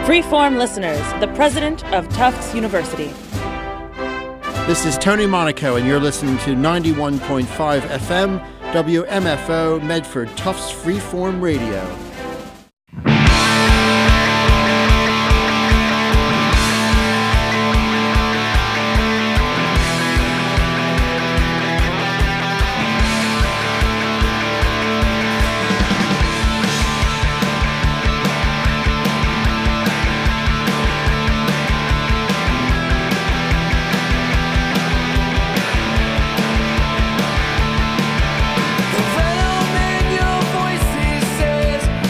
Freeform listeners, the president of Tufts University. This is Tony Monaco, and you're listening to 91.5 FM, WMFO, Medford, Tufts Freeform Radio. The realm in your voices says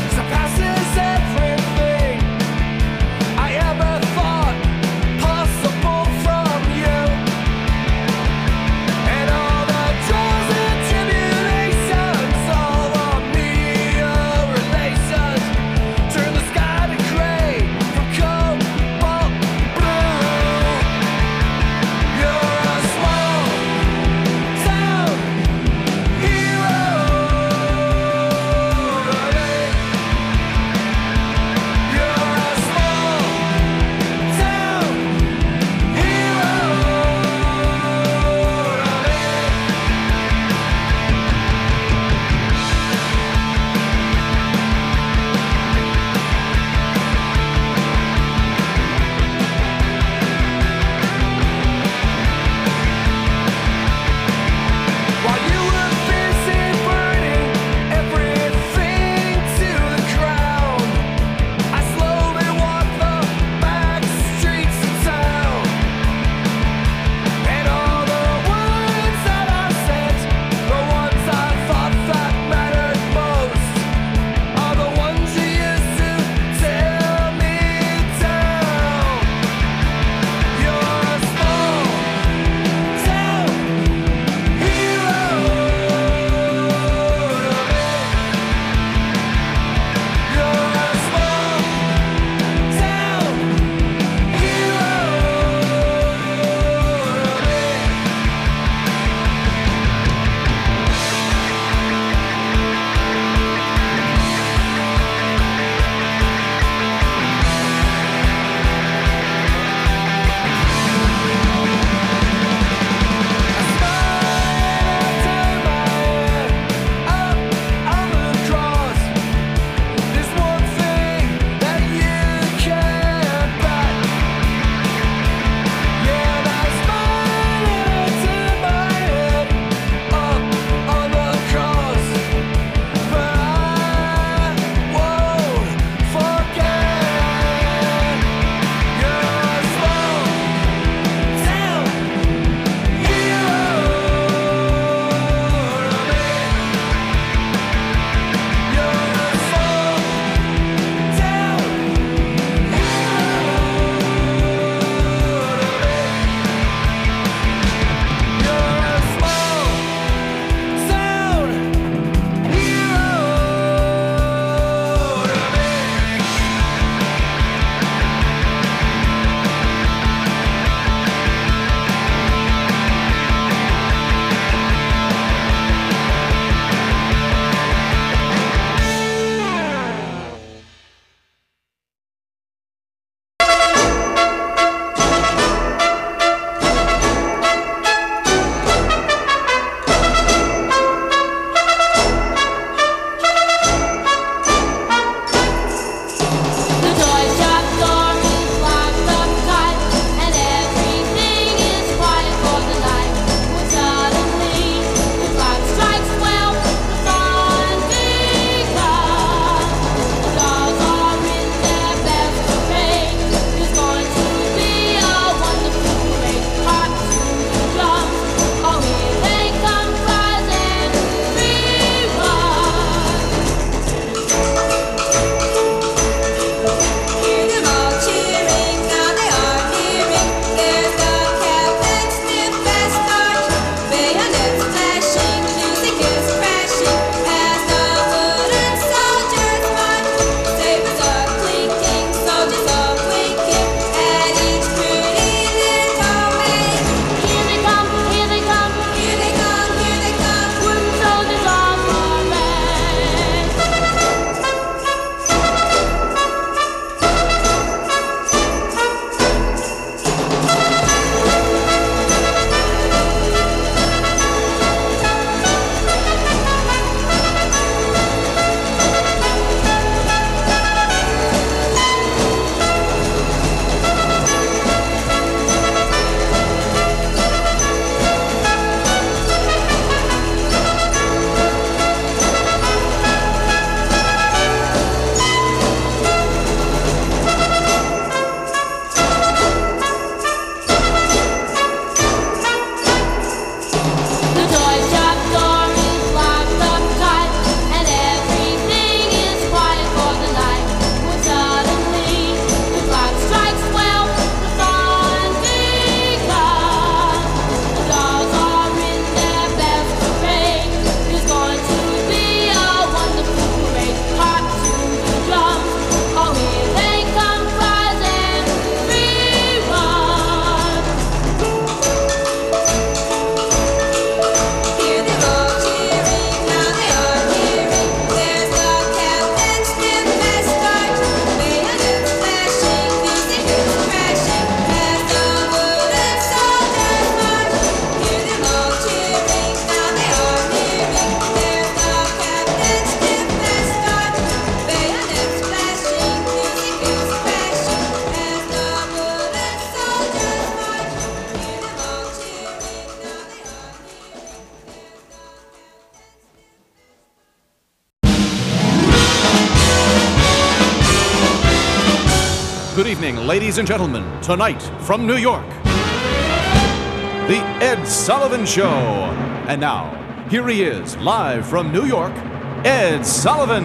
evening, ladies and gentlemen. Tonight, from New York, The Ed Sullivan Show. And now, here he is, live from New York, Ed Sullivan.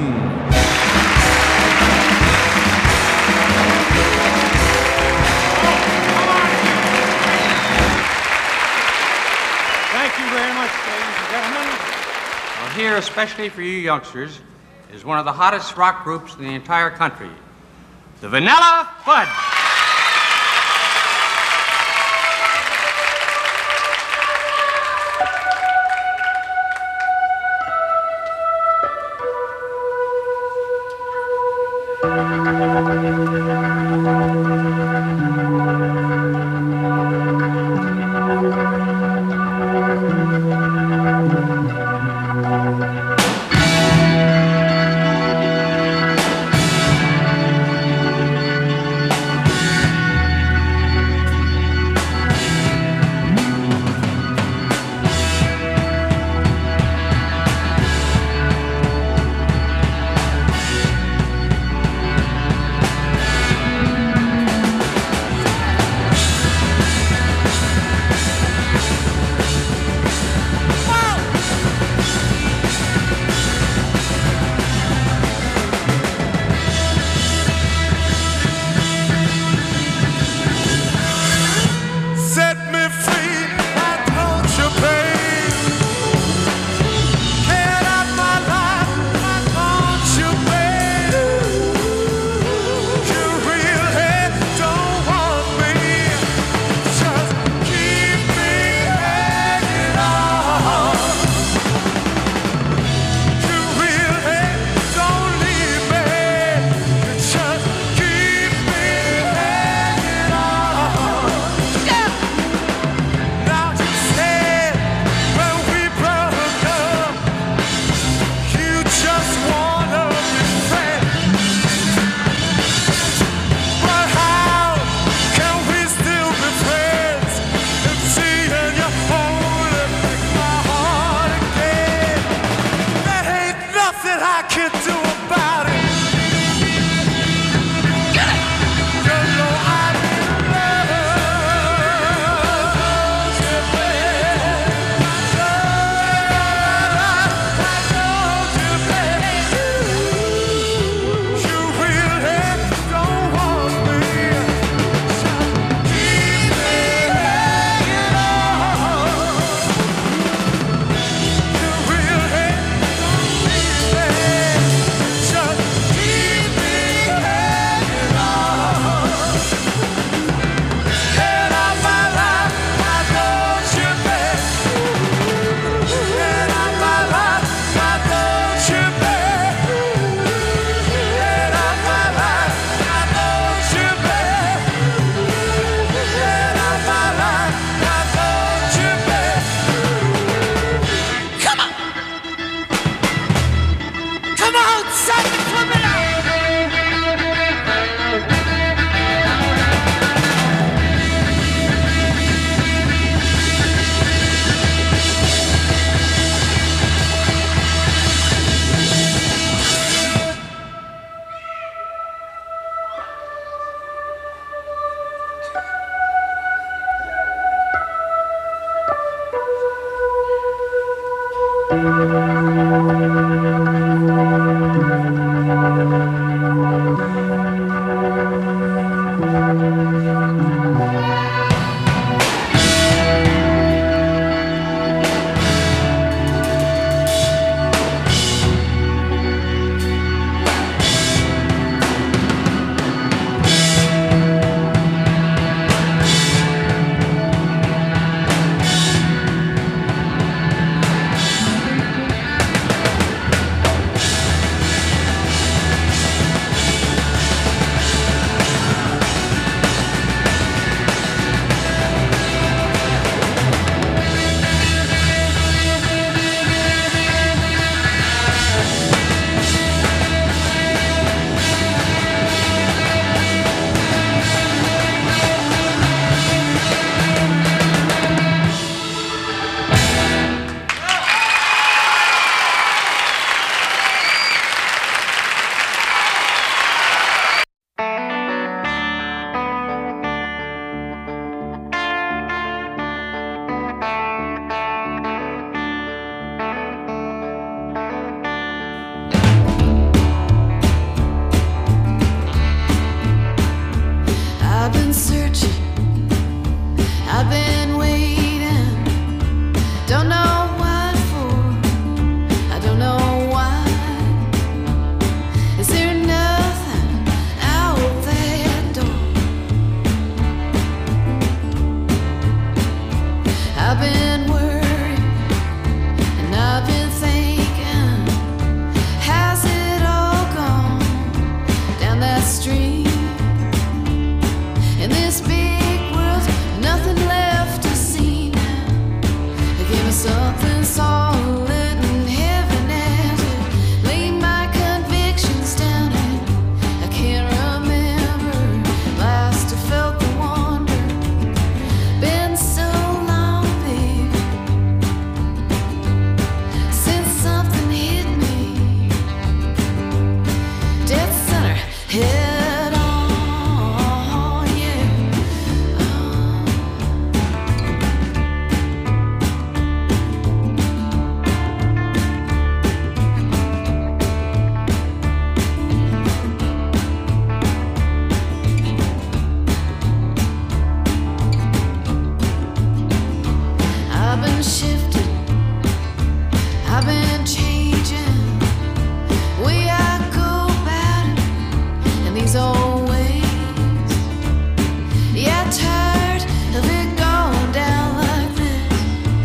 Thank you very much, ladies and gentlemen. Well, here, especially for you youngsters, is one of the hottest rock groups in the entire country, the Vanilla Fudge. I've been worried and I've been thinking, has it all gone down that street? In this big world, nothing left to see now. Give me something solid and heavy-handed, lay my convictions down in. I can't remember last I felt the wonder. Been so long, baby, since something hit me dead center, head on, yeah. I've been shifting, I've been changing, way I go about it in these old ways. Yeah, tired of it going down like this.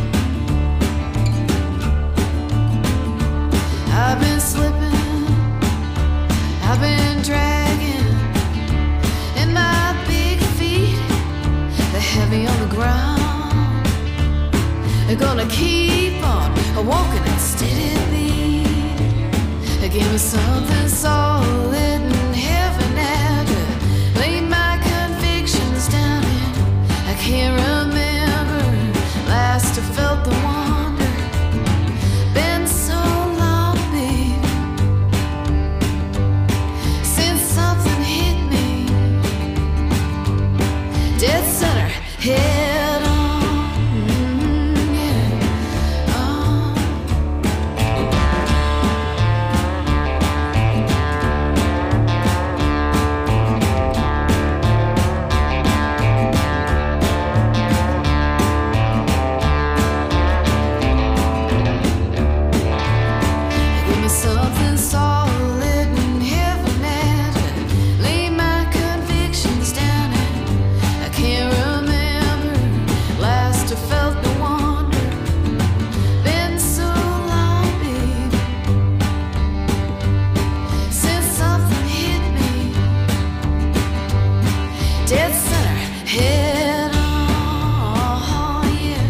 I've been slipping, I've been dragging, and my big feet, they're heavy on the ground. They're gonna keep on walking at steady beat. Give me something solid and heavy-handed, lay my convictions down in. I can't remember last I felt the wonder. Been so long, baby, since something hit me dead center, head on. Give me something solid and heavy-handed, lay my convictions down in. I can't remember last I felt the wonder. Been so long, baby, since something hit me dead center, head on, yeah.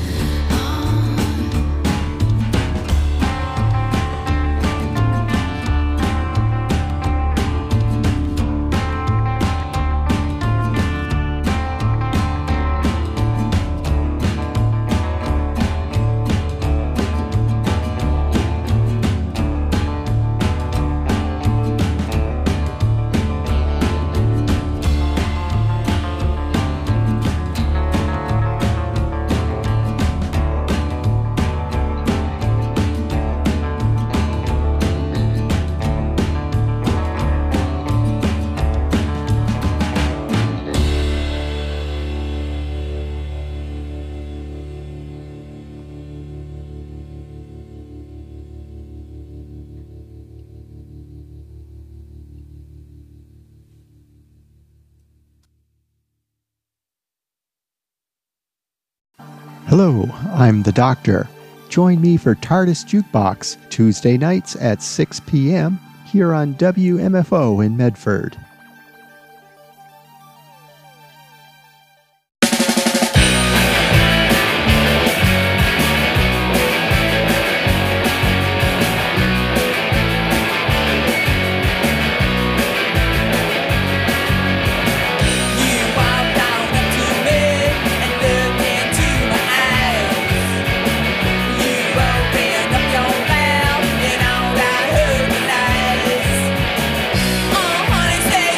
Hello, I'm the Doctor. Join me for TARDIS Jukebox Tuesday nights at 6 p.m. here on WMFO in Medford. Honey said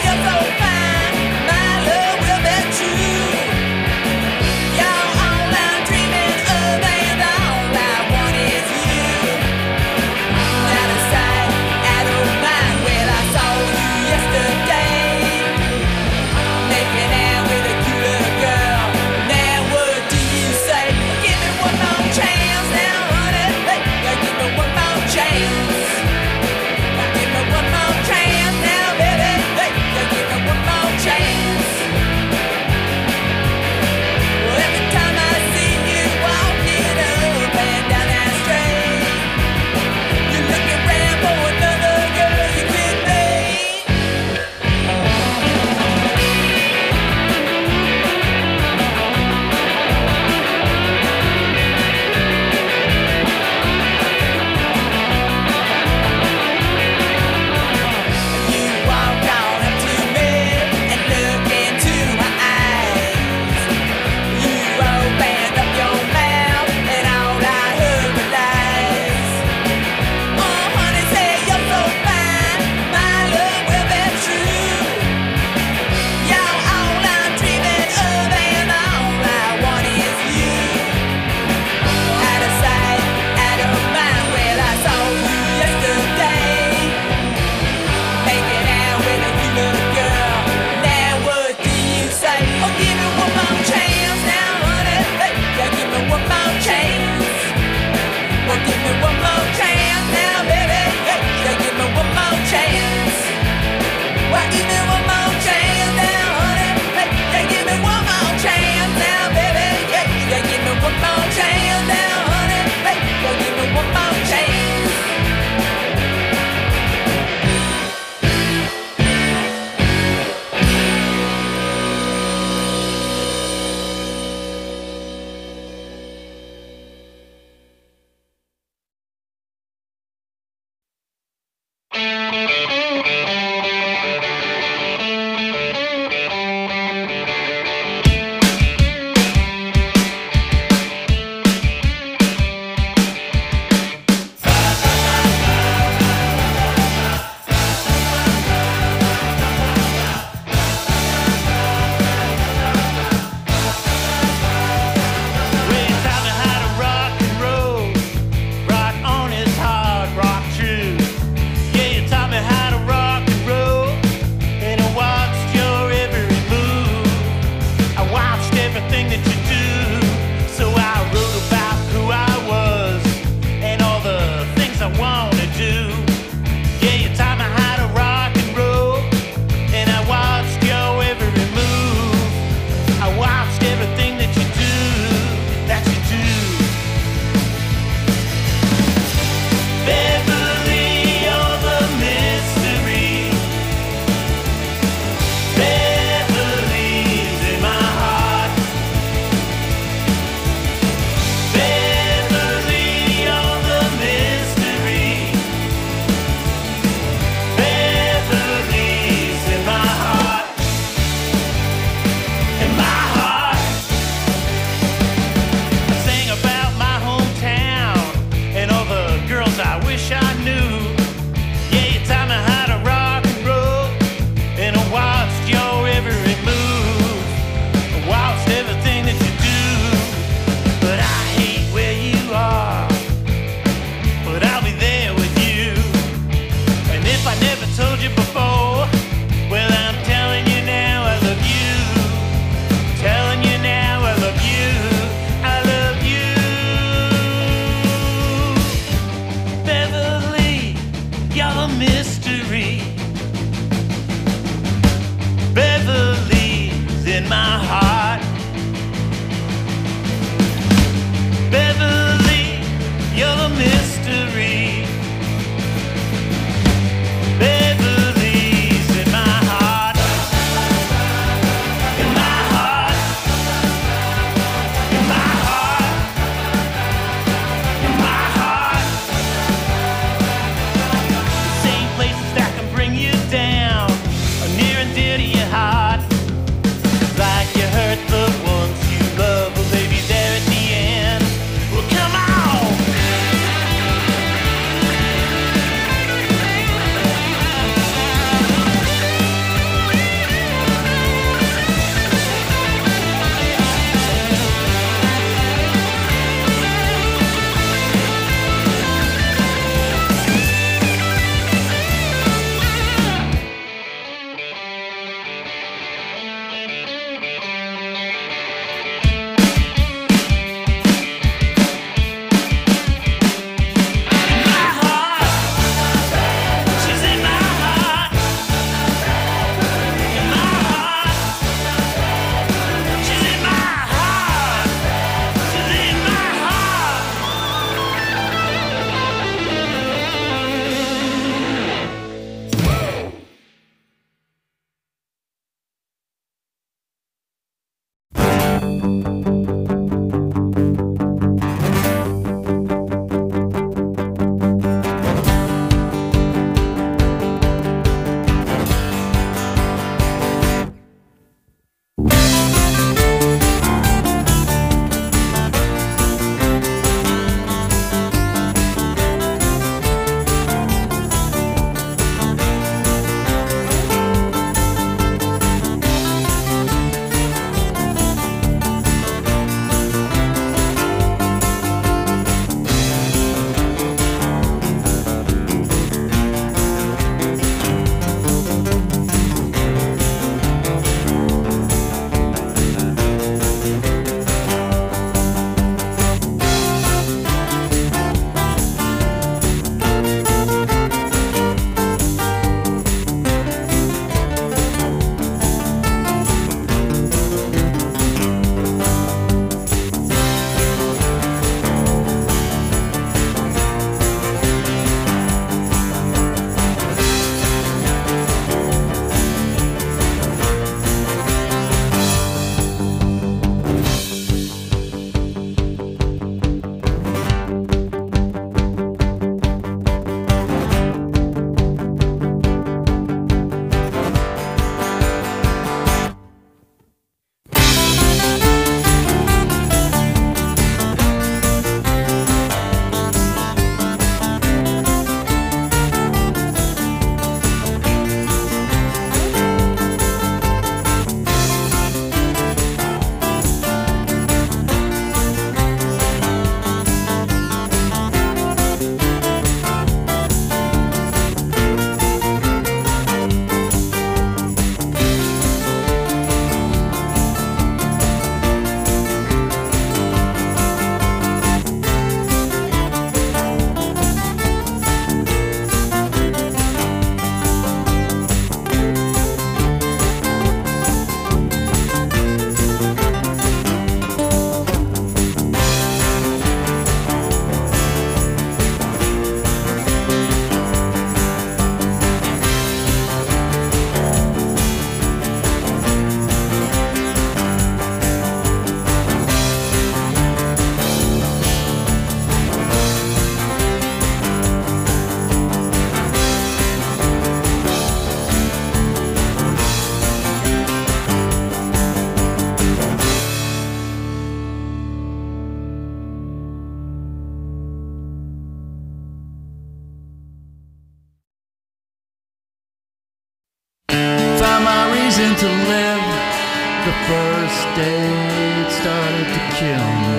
Choosing to live the first day it started to kill me.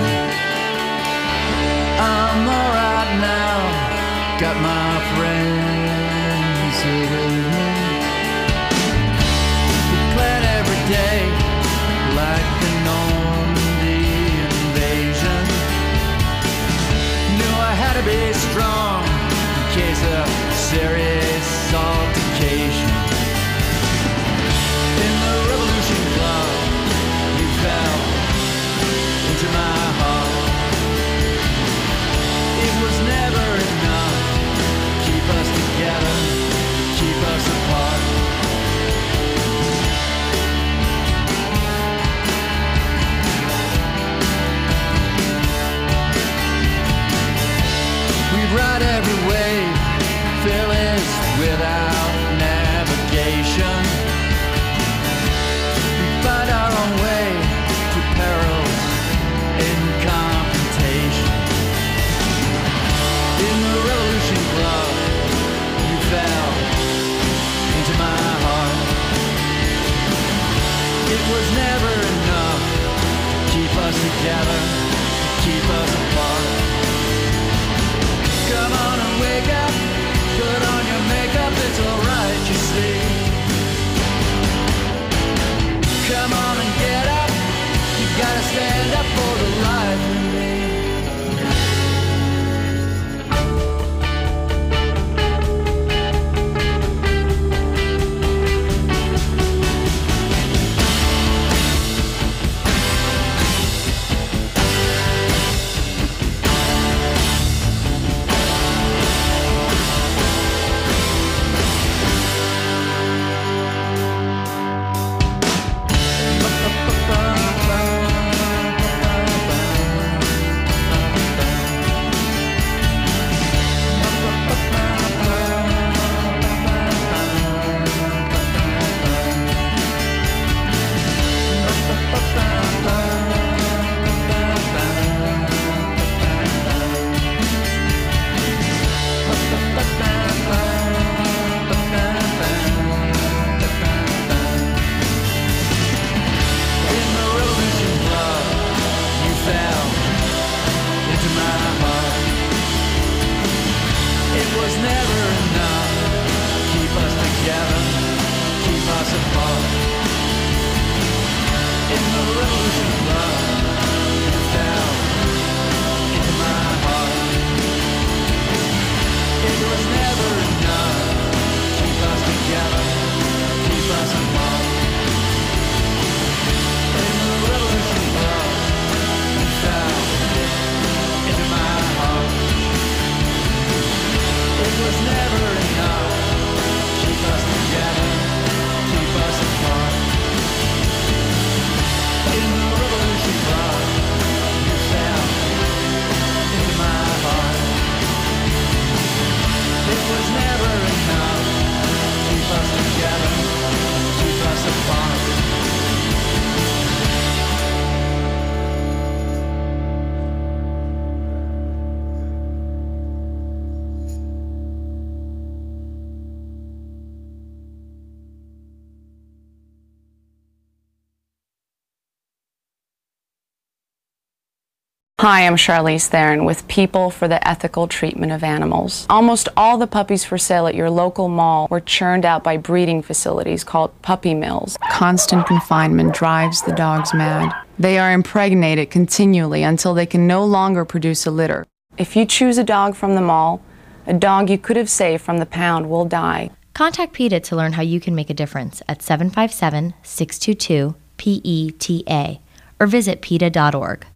I'm alright now, got my friends here with me. We plan every day like the Normandy invasion. Knew I had to be strong in case of serious altercation. In the revolution club, you fell into my heart. It was never enough to keep us together, keep us apart. We ride every wave, fearless without navigation. We find our own way to perils in confrontation. In the revolution club, you fell into my heart. It was never enough to keep us together, to keep us apart. Come on and wake up, put on your makeup, it's alright, you see. Come on and get up, you gotta stand up for the life in me. Hi, I'm Charlize Theron with People for the Ethical Treatment of Animals. Almost all the puppies for sale at your local mall were churned out by breeding facilities called puppy mills. Constant confinement drives the dogs mad. They are impregnated continually until they can no longer produce a litter. If you choose a dog from the mall, a dog you could have saved from the pound will die. Contact PETA to learn how you can make a difference at 757-622-PETA or visit PETA.org.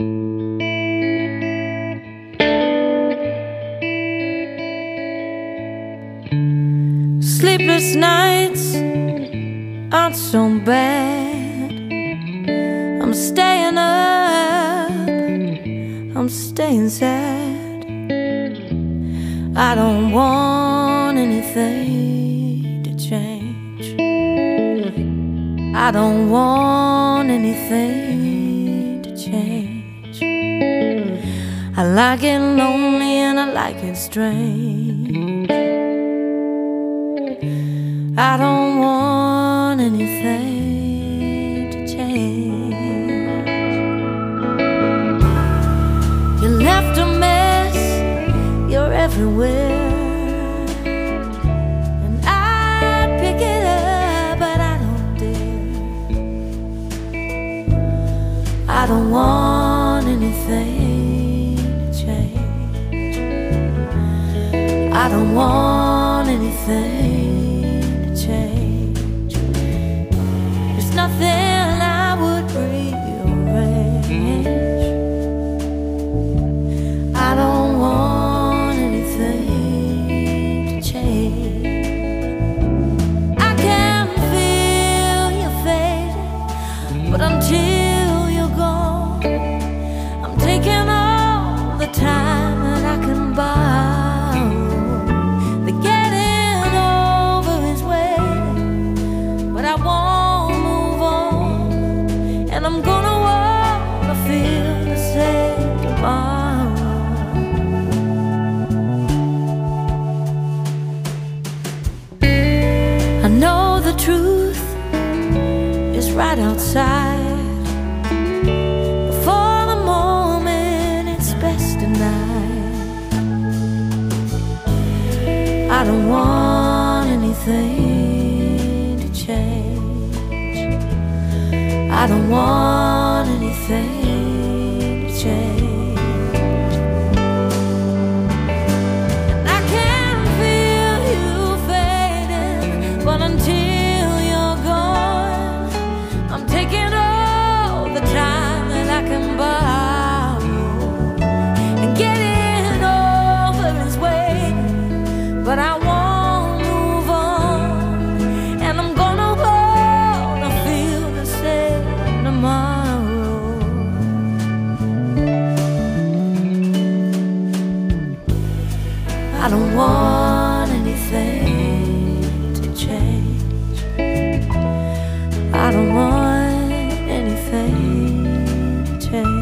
Sleepless nights aren't so bad. I'm staying up, I'm staying sad. I don't want anything to change. I don't want anything to change. I like it lonely and I like it strange. I don't want anything to change. You left a mess, you're everywhere. And I'd pick it up, but I don't dare. I don't want anything to change. I don't want anything to change. There's nothing I would rearrange. I don't want anything to change. I can feel you fading, but until you're gone, I'm taking all the time that I can borrow. The getting over is waiting, but I won't move on, and I'm gonna wanna feel the same tomorrow. I know the truth is right outside. Before the moment, it's best denied. I don't want anything to change. I don't want anything to change. I can feel you fading, but until you're gone, I'm taking all the time that I can borrow. And getting over is waiting, but I won't move on, and I'm gonna wanna feel the same tomorrow. I don't want anything to change. I don't want anything to change.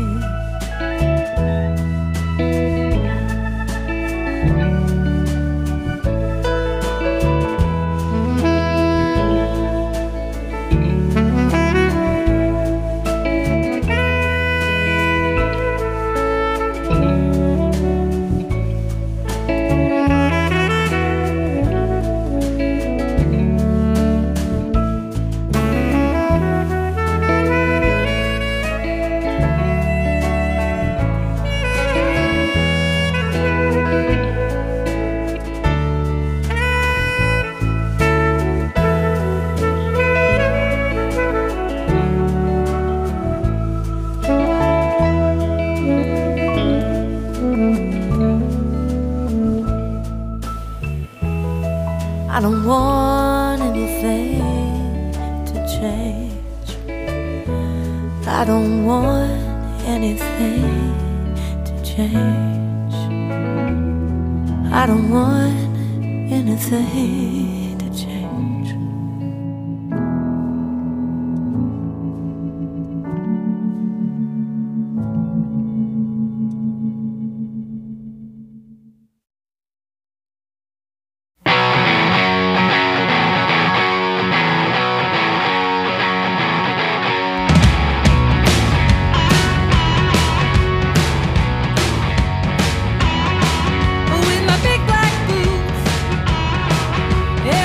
I don't want anything to change. I don't want anything to change. I don't want anything to change. With my big black boots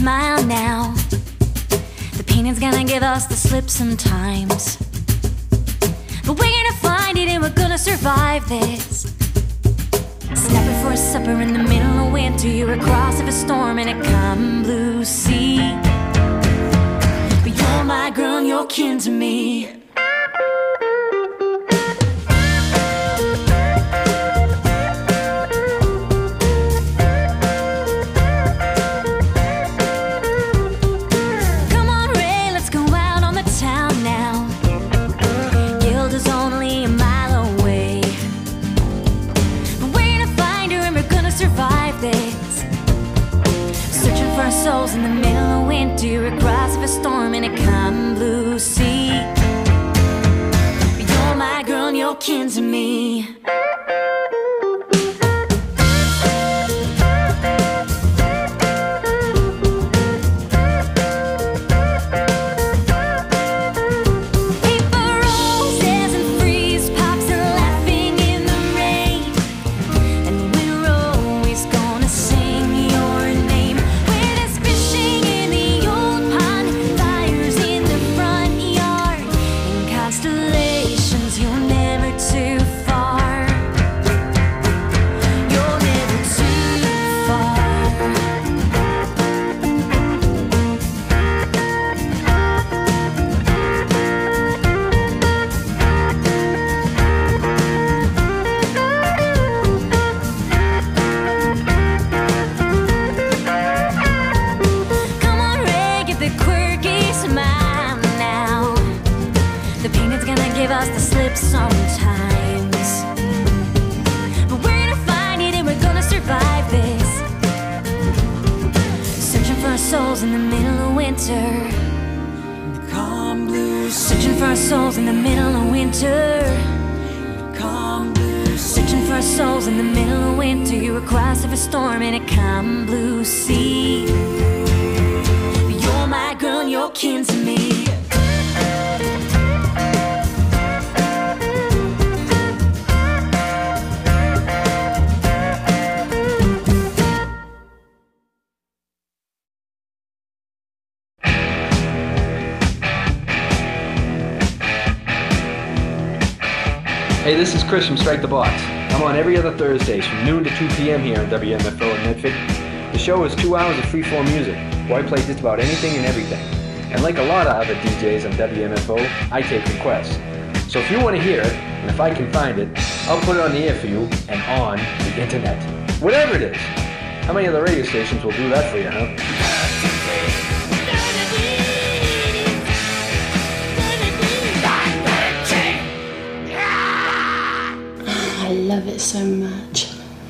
smile now. The painting's gonna give us the slip sometimes, but we're gonna find it and we're gonna survive this. Snapping for a supper in the middle of winter, you're across of a storm in a calm blue sea. But you're my girl and you're kin to me. Souls in the middle of winter, across of a storm in a calm blue sea. You're my girl and you're kin to me. Hey, this is Chris from Strike the Box. I'm on every other Thursdays from noon to 2 p.m. here on WMFO in Medford. The show is 2 hours of free-form music, where I play just about anything and everything. And like a lot of other DJs on WMFO, I take requests. So if you want to hear it, and if I can find it, I'll put it on the air for you and on the internet. Whatever it is. How many other radio stations will do that for you, huh? I love it so much.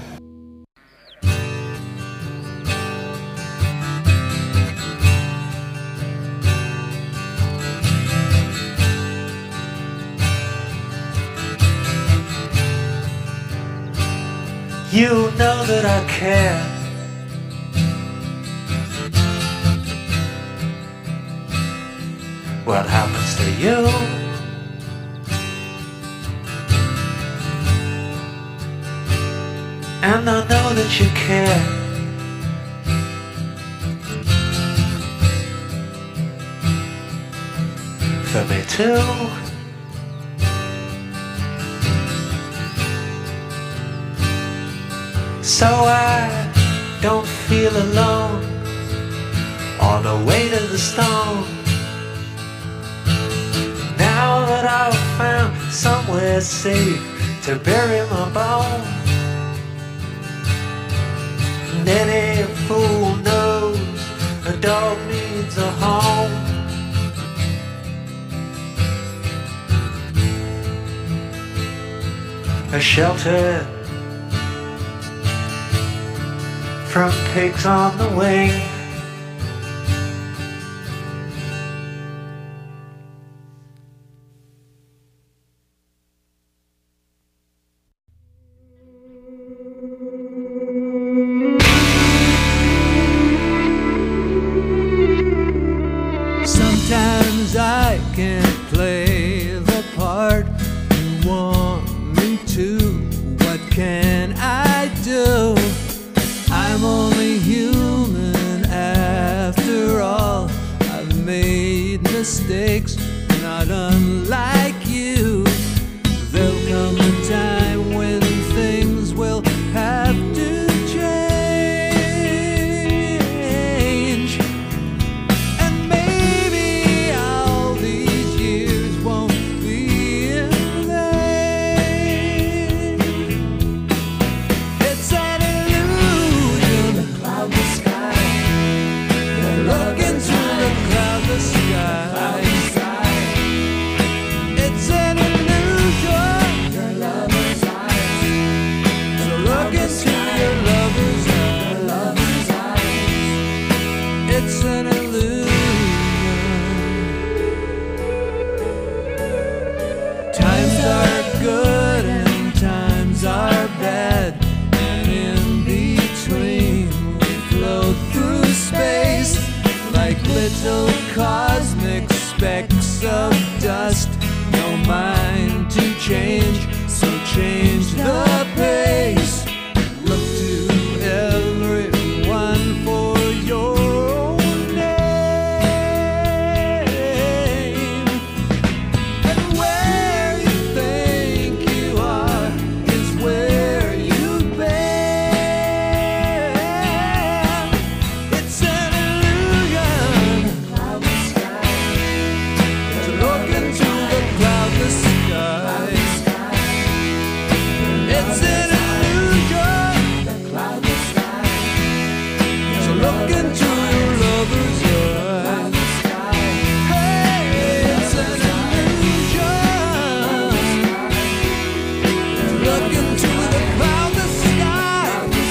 You know that I care. What happens to you? And I know that you care. For me too. So I don't feel alone on the way to the stone. Now that I've found somewhere safe to bury my bones. And any fool knows a dog needs a home. A shelter from pigs on the wing. Sometimes I can't play the part you want me to. What can I do? I'm only human little cosmic specks of dust. No mind to change, so change the pace. Look to everyone for your own name. And where you think you are is where you've been. It's an illusion to look into the cloudless sky. It's an illusion to look into your lover's eyes. Hey, it's an illusion to look into the cloudless sky.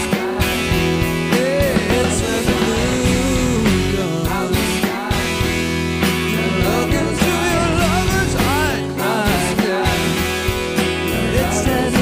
Hey, it's an illusion to look into your lover's eyes. It's an illusion.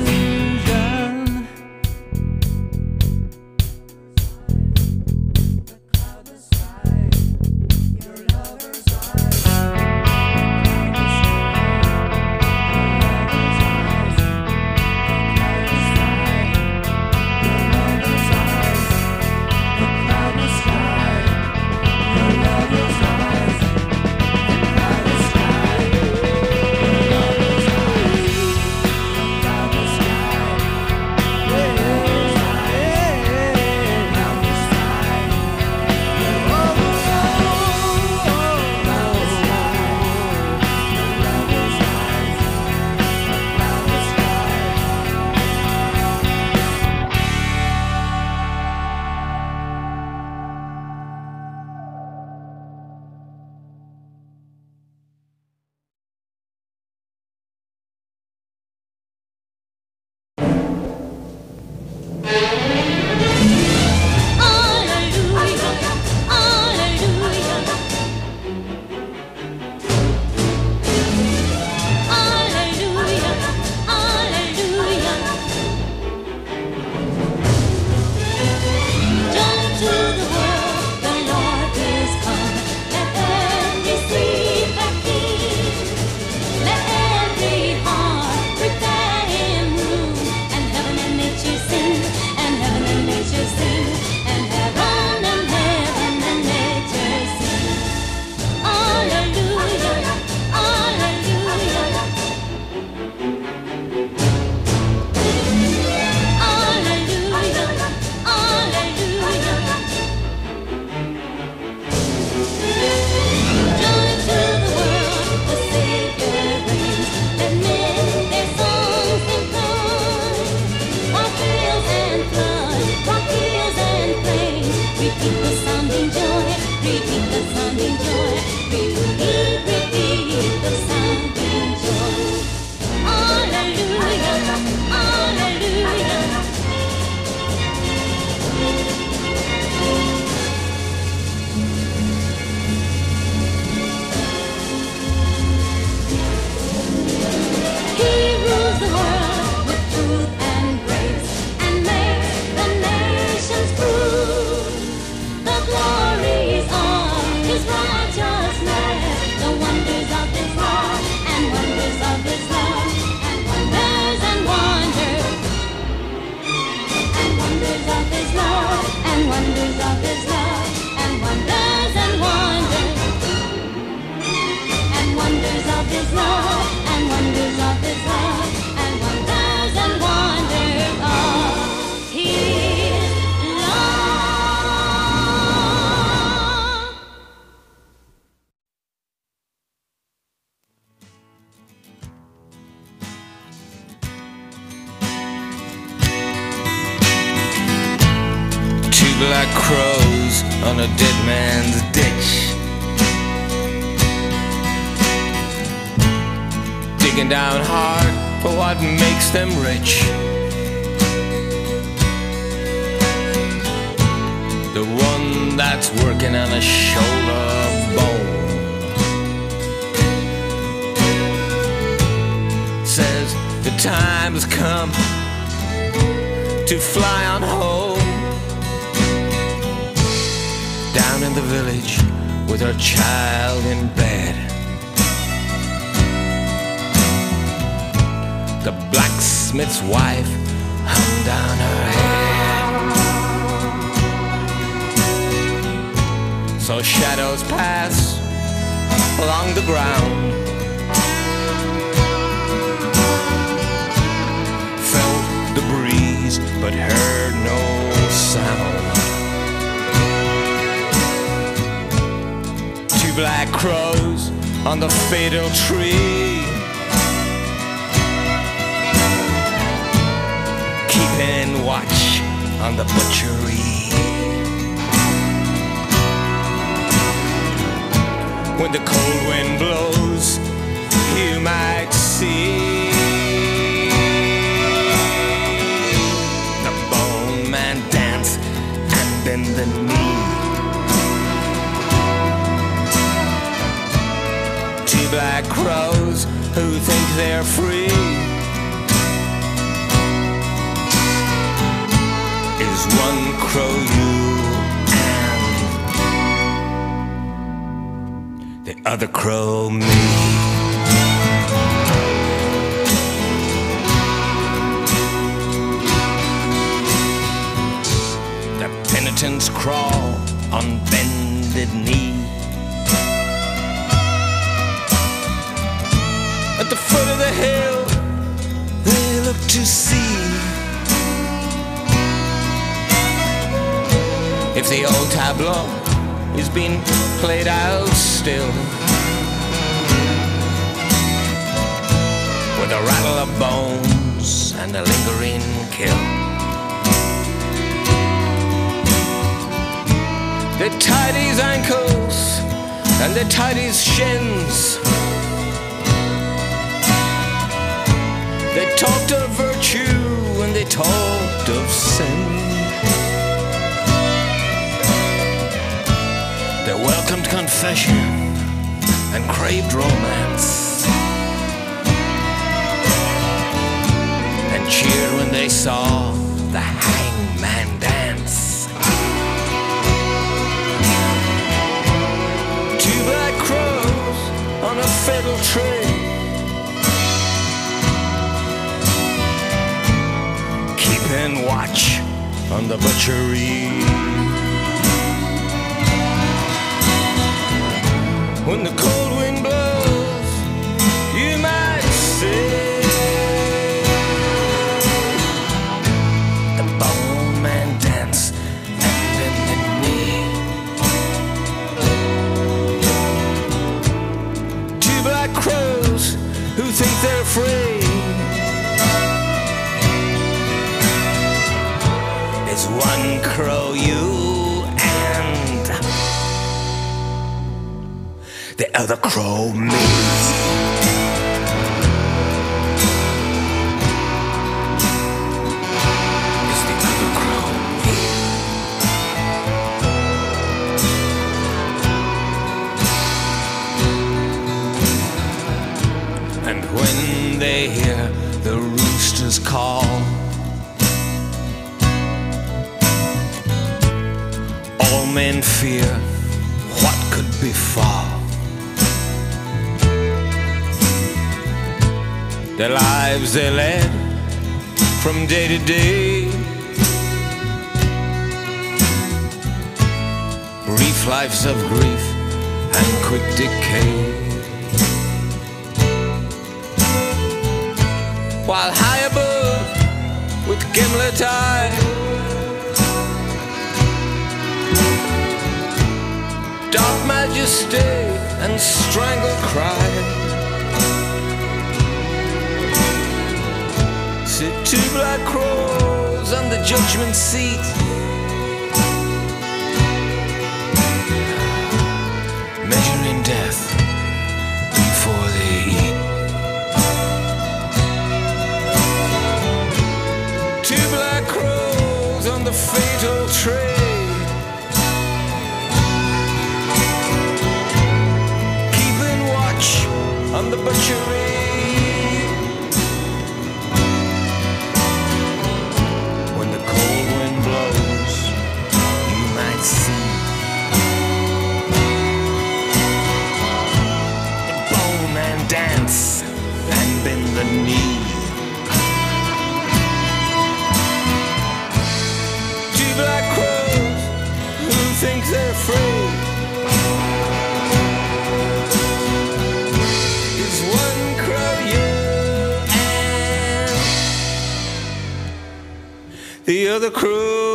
Black crows on a dead man's ditch, digging down hard for what makes them rich. The one that's working on a shoulder bone says the time has come to fly on home. Down in the village with her child in bed. The blacksmith's wife hung down her head. So shadows pass along the ground, felt the breeze but heard no sound. Two black crows on the fatal tree, keeping watch on the butchery. When the cold wind blows, you might see the bone man dance and bend the knee. Two black crows who think they're free is one crow you and the other crow me. The penitents crawl on bended knee. At the foot of the hill they look to see if the old tableau is being played out still, with a rattle of bones and a lingering kill. They tied his ankles and they tied his shins. They talked of virtue and they talked of sin. They welcomed confession and craved romance, and cheered when they saw the hangman dance. Two black crows on a fatal tree, keeping watch on the butchery. When the cold wind blows, you might say the bone man dance and bend the knee. Two black crows who think they're free is one crow you the other crow me. Is the other crow me. And when they hear the roosters call, all men fear what could befall. The lives they led from day to day, brief lives of grief and quick decay. While high above with gimlet eye, dark majesty and strangled cry, sit two black crows on the judgment seat, measuring death before they eat. Two black crows on the fatal tray, keeping watch on the butchery. You're the cruel